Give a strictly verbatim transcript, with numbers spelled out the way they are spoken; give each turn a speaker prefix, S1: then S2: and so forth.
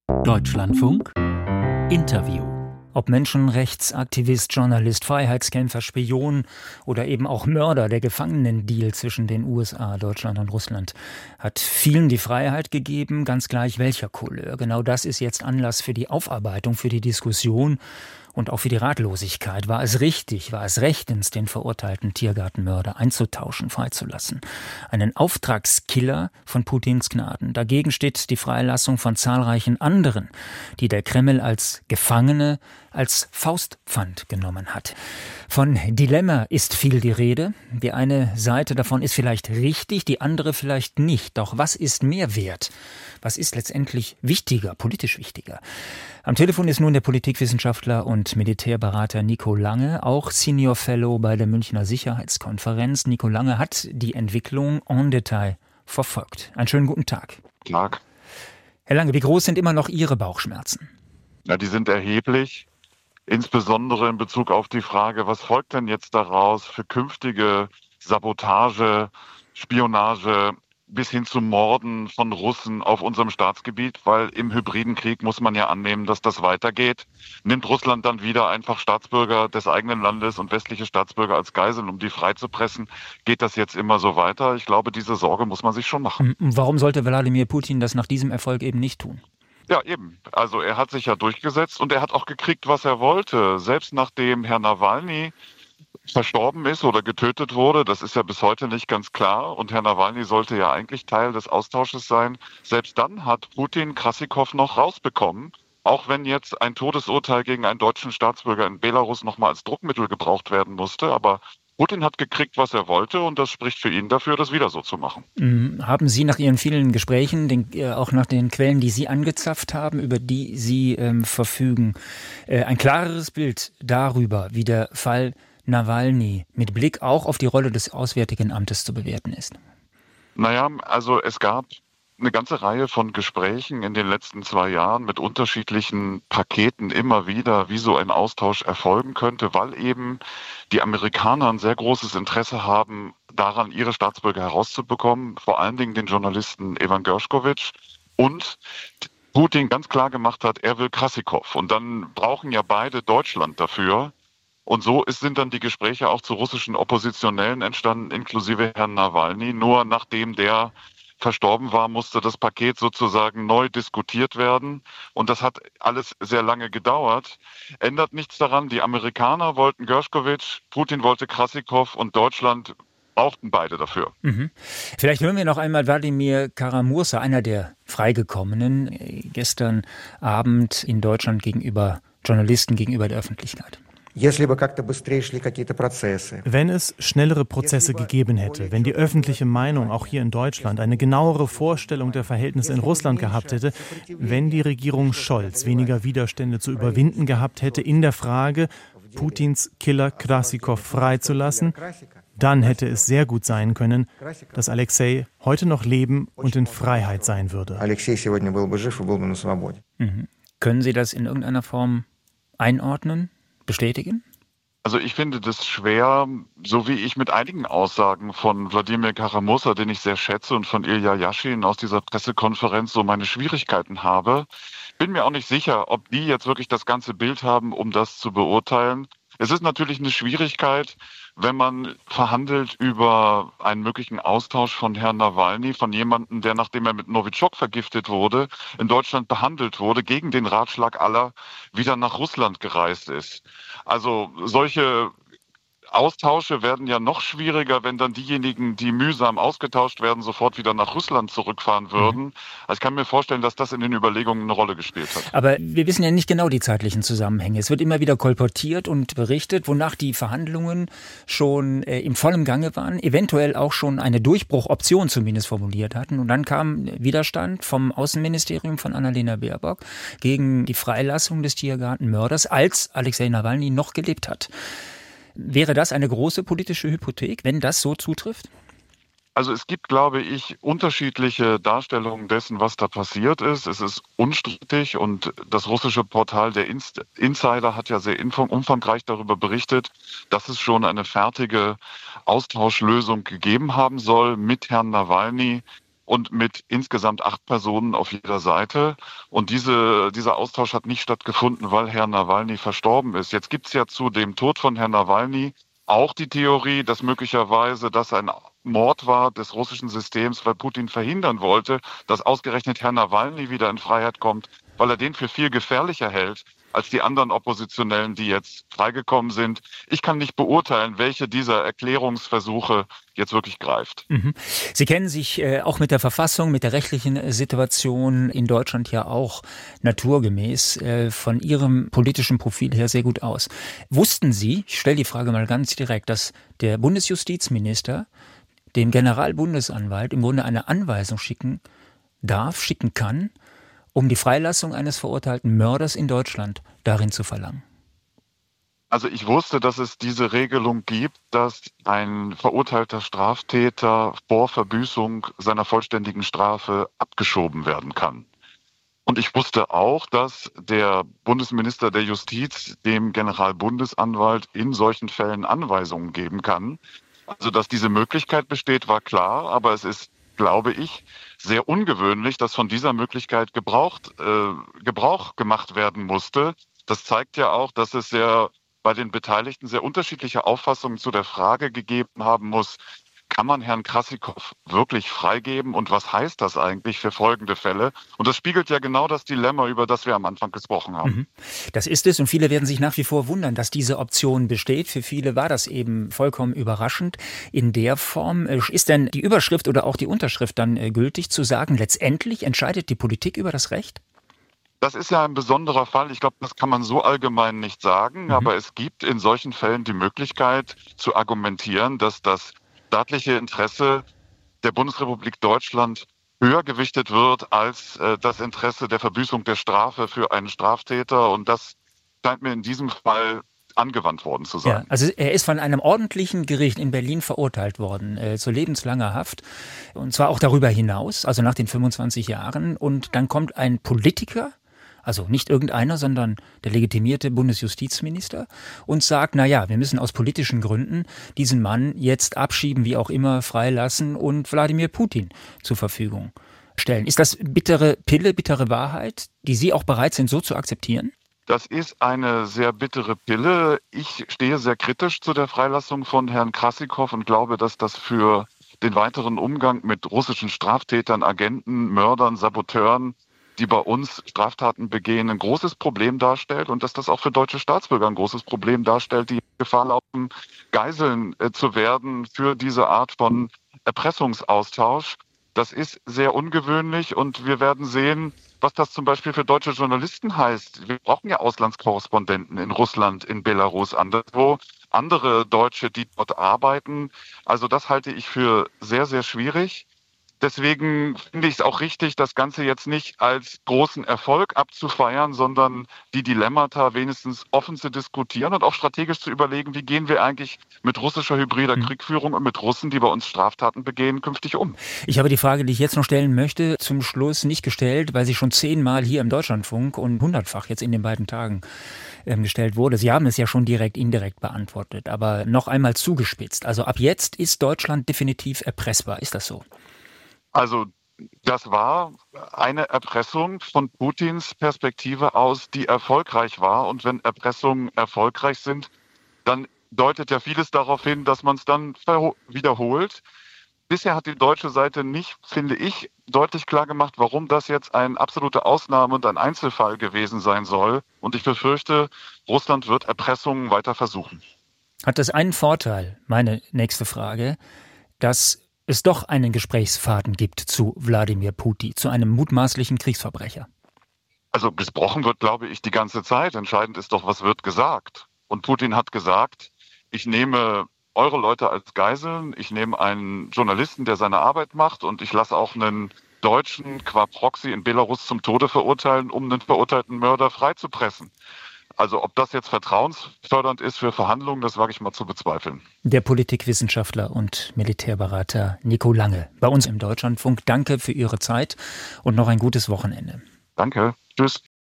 S1: Deutschlandfunk Interview. Ob Menschenrechtsaktivist, Journalist, Freiheitskämpfer, Spion oder eben auch Mörder, der Gefangenendeal zwischen den U S A, Deutschland und Russland hat vielen die Freiheit gegeben, ganz gleich welcher Couleur. Genau das ist jetzt Anlass für die Aufarbeitung, für die Diskussion und auch für die Ratlosigkeit. War es richtig, war es rechtens, den verurteilten Tiergartenmörder einzutauschen, freizulassen? Einen Auftragskiller von Putins Gnaden. Dagegen steht die Freilassung von zahlreichen anderen, die der Kreml als Gefangene, als Faustpfand genommen hat. Von Dilemma ist viel die Rede. Die eine Seite davon ist vielleicht richtig, die andere vielleicht nicht. Doch was ist mehr wert? Was ist letztendlich wichtiger, politisch wichtiger? Am Telefon ist nun der Politikwissenschaftler und Militärberater Nico Lange, auch Senior Fellow bei der Münchner Sicherheitskonferenz. Nico Lange hat die Entwicklung en Detail verfolgt. Einen schönen guten Tag.
S2: Tag.
S1: Herr Lange, wie groß sind immer noch Ihre Bauchschmerzen?
S2: Ja, die sind erheblich. Insbesondere in Bezug auf die Frage, was folgt denn jetzt daraus für künftige Sabotage, Spionage bis hin zu Morden von Russen auf unserem Staatsgebiet, weil im hybriden Krieg muss man ja annehmen, dass das weitergeht. Nimmt Russland dann wieder einfach Staatsbürger des eigenen Landes und westliche Staatsbürger als Geiseln, um die freizupressen? Geht das jetzt immer so weiter? Ich glaube, diese Sorge muss man sich schon machen.
S1: Warum sollte Wladimir Putin das nach diesem Erfolg eben nicht tun?
S2: Ja, eben. Also er hat sich ja durchgesetzt und er hat auch gekriegt, was er wollte. Selbst nachdem Herr Nawalny verstorben ist oder getötet wurde, das ist ja bis heute nicht ganz klar. Und Herr Nawalny sollte ja eigentlich Teil des Austausches sein. Selbst dann hat Putin Krassikow noch rausbekommen. Auch wenn jetzt ein Todesurteil gegen einen deutschen Staatsbürger in Belarus nochmal als Druckmittel gebraucht werden musste. Aber Putin hat gekriegt, was er wollte, und das spricht für ihn dafür, das wieder so zu machen.
S1: Haben Sie nach Ihren vielen Gesprächen, den, äh, auch nach den Quellen, die Sie angezapft haben, über die Sie ähm, verfügen, äh, ein klareres Bild darüber, wie der Fall Nawalny mit Blick auch auf die Rolle des Auswärtigen Amtes zu bewerten ist?
S2: Naja, also es gab eine ganze Reihe von Gesprächen in den letzten zwei Jahren mit unterschiedlichen Paketen immer wieder, wie so ein Austausch erfolgen könnte, weil eben die Amerikaner ein sehr großes Interesse haben, daran ihre Staatsbürger herauszubekommen, vor allen Dingen den Journalisten Evan Gershkovich, und Putin ganz klar gemacht hat, er will Krassikow. Und dann brauchen ja beide Deutschland dafür. Und so ist, sind dann die Gespräche auch zu russischen Oppositionellen entstanden, inklusive Herrn Nawalny. Nur nachdem der verstorben war, musste das Paket sozusagen neu diskutiert werden. Und das hat alles sehr lange gedauert. Ändert nichts daran, die Amerikaner wollten Gershkovich, Putin wollte Krassikow und Deutschland brauchten beide dafür.
S1: Mhm. Vielleicht hören wir noch einmal Wladimir Kara-Murza, einer der Freigekommenen, gestern Abend in Deutschland gegenüber Journalisten, gegenüber der Öffentlichkeit.
S3: Wenn es schnellere Prozesse gegeben hätte, wenn die öffentliche Meinung auch hier in Deutschland eine genauere Vorstellung der Verhältnisse in Russland gehabt hätte, wenn die Regierung Scholz weniger Widerstände zu überwinden gehabt hätte in der Frage, Putins Killer Krassikow freizulassen, dann hätte es sehr gut sein können, dass Alexei heute noch leben und in Freiheit sein würde.
S1: Mhm. Können Sie das in irgendeiner Form einordnen? Bestätigen?
S2: Also ich finde das schwer, so wie ich mit einigen Aussagen von Wladimir Kara-Murza, den ich sehr schätze, und von Ilya Yashin aus dieser Pressekonferenz so meine Schwierigkeiten habe. Bin mir auch nicht sicher, ob die jetzt wirklich das ganze Bild haben, um das zu beurteilen. Es ist natürlich eine Schwierigkeit, wenn man verhandelt über einen möglichen Austausch von Herrn Nawalny, von jemandem, der, nachdem er mit Novichok vergiftet wurde, in Deutschland behandelt wurde, gegen den Ratschlag aller wieder nach Russland gereist ist. Also solche Austausche werden ja noch schwieriger, wenn dann diejenigen, die mühsam ausgetauscht werden, sofort wieder nach Russland zurückfahren würden. Mhm. Also ich kann mir vorstellen, dass das in den Überlegungen eine Rolle gespielt hat.
S1: Aber wir wissen ja nicht genau die zeitlichen Zusammenhänge. Es wird immer wieder kolportiert und berichtet, wonach die Verhandlungen schon äh, im vollen Gange waren, eventuell auch schon eine Durchbruchoption zumindest formuliert hatten. Und dann kam Widerstand vom Außenministerium von Annalena Baerbock gegen die Freilassung des Tiergartenmörders, als Alexei Nawalny noch gelebt hat. Wäre das eine große politische Hypothek, wenn das so zutrifft?
S2: Also es gibt, glaube ich, unterschiedliche Darstellungen dessen, was da passiert ist. Es ist unstrittig und das russische Portal der Insider hat ja sehr umfangreich darüber berichtet, dass es schon eine fertige Austauschlösung gegeben haben soll mit Herrn Nawalny und mit insgesamt acht Personen auf jeder Seite. Und diese, dieser Austausch hat nicht stattgefunden, weil Herr Nawalny verstorben ist. Jetzt gibt es ja zu dem Tod von Herrn Nawalny auch die Theorie, dass möglicherweise das ein Mord war des russischen Systems, weil Putin verhindern wollte, dass ausgerechnet Herr Nawalny wieder in Freiheit kommt, weil er den für viel gefährlicher hält als die anderen Oppositionellen, die jetzt freigekommen sind. Ich kann nicht beurteilen, welche dieser Erklärungsversuche jetzt wirklich greift.
S1: Mhm. Sie kennen sich äh, auch mit der Verfassung, mit der rechtlichen Situation in Deutschland ja auch naturgemäß äh, von Ihrem politischen Profil her sehr gut aus. Wussten Sie, ich stelle die Frage mal ganz direkt, dass der Bundesjustizminister dem Generalbundesanwalt im Grunde eine Anweisung schicken darf, schicken kann, um die Freilassung eines verurteilten Mörders in Deutschland darin zu verlangen?
S2: Also ich wusste, dass es diese Regelung gibt, dass ein verurteilter Straftäter vor Verbüßung seiner vollständigen Strafe abgeschoben werden kann. Und ich wusste auch, dass der Bundesminister der Justiz dem Generalbundesanwalt in solchen Fällen Anweisungen geben kann. Also dass diese Möglichkeit besteht, war klar, aber es ist, glaube ich, sehr ungewöhnlich, dass von dieser Möglichkeit gebraucht, äh, Gebrauch gemacht werden musste. Das zeigt ja auch, dass es sehr bei den Beteiligten sehr unterschiedliche Auffassungen zu der Frage gegeben haben muss, kann man Herrn Krassikow wirklich freigeben und was heißt das eigentlich für folgende Fälle? Und das spiegelt ja genau das Dilemma, über das wir am Anfang gesprochen haben.
S1: Das ist es und viele werden sich nach wie vor wundern, dass diese Option besteht. Für viele war das eben vollkommen überraschend in der Form. Ist denn die Überschrift oder auch die Unterschrift dann gültig zu sagen, letztendlich entscheidet die Politik über das Recht?
S2: Das ist ja ein besonderer Fall. Ich glaube, das kann man so allgemein nicht sagen. Mhm. Aber es gibt in solchen Fällen die Möglichkeit zu argumentieren, dass das staatliche Interesse der Bundesrepublik Deutschland höher gewichtet wird als äh, das Interesse der Verbüßung der Strafe für einen Straftäter. Und das scheint mir in diesem Fall angewandt worden zu sein.
S1: Ja, also er ist von einem ordentlichen Gericht in Berlin verurteilt worden äh, zu lebenslanger Haft. Und zwar auch darüber hinaus, also nach den fünfundzwanzig Jahren. Und dann kommt ein Politiker, also nicht irgendeiner, sondern der legitimierte Bundesjustizminister und sagt, na ja, wir müssen aus politischen Gründen diesen Mann jetzt abschieben, wie auch immer, freilassen und Wladimir Putin zur Verfügung stellen. Ist das bittere Pille, bittere Wahrheit, die Sie auch bereit sind, so zu akzeptieren?
S2: Das ist eine sehr bittere Pille. Ich stehe sehr kritisch zu der Freilassung von Herrn Krassikow und glaube, dass das für den weiteren Umgang mit russischen Straftätern, Agenten, Mördern, Saboteuren, die bei uns Straftaten begehen, ein großes Problem darstellt und dass das auch für deutsche Staatsbürger ein großes Problem darstellt, die Gefahr laufen, Geiseln äh, zu werden für diese Art von Erpressungsaustausch. Das ist sehr ungewöhnlich und wir werden sehen, was das zum Beispiel für deutsche Journalisten heißt. Wir brauchen ja Auslandskorrespondenten in Russland, in Belarus, anderswo, andere Deutsche, die dort arbeiten. Also das halte ich für sehr, sehr schwierig. Deswegen finde ich es auch richtig, das Ganze jetzt nicht als großen Erfolg abzufeiern, sondern die Dilemmata wenigstens offen zu diskutieren und auch strategisch zu überlegen, wie gehen wir eigentlich mit russischer hybrider Kriegführung und mit Russen, die bei uns Straftaten begehen, künftig um.
S1: Ich habe die Frage, die ich jetzt noch stellen möchte, zum Schluss nicht gestellt, weil sie schon zehnmal hier im Deutschlandfunk und hundertfach jetzt in den beiden Tagen ähm, gestellt wurde. Sie haben es ja schon direkt, indirekt beantwortet, aber noch einmal zugespitzt. Also ab jetzt ist Deutschland definitiv erpressbar. Ist das so?
S2: Also das war eine Erpressung von Putins Perspektive aus, die erfolgreich war. Und wenn Erpressungen erfolgreich sind, dann deutet ja vieles darauf hin, dass man es dann wiederholt. Bisher hat die deutsche Seite nicht, finde ich, deutlich klar gemacht, warum das jetzt eine absolute Ausnahme und ein Einzelfall gewesen sein soll. Und ich befürchte, Russland wird Erpressungen weiter versuchen.
S1: Hat das einen Vorteil, meine nächste Frage, dass es doch einen Gesprächsfaden gibt zu Wladimir Putin, zu einem mutmaßlichen Kriegsverbrecher?
S2: Also gesprochen wird, glaube ich, die ganze Zeit. Entscheidend ist doch, was wird gesagt. Und Putin hat gesagt, ich nehme eure Leute als Geiseln, ich nehme einen Journalisten, der seine Arbeit macht und ich lasse auch einen Deutschen qua Proxy in Belarus zum Tode verurteilen, um einen verurteilten Mörder freizupressen. Also ob das jetzt vertrauensfördernd ist für Verhandlungen, das wage ich mal zu bezweifeln.
S1: Der Politikwissenschaftler und Militärberater Nico Lange bei uns im Deutschlandfunk. Danke für Ihre Zeit und noch ein gutes Wochenende.
S2: Danke. Tschüss.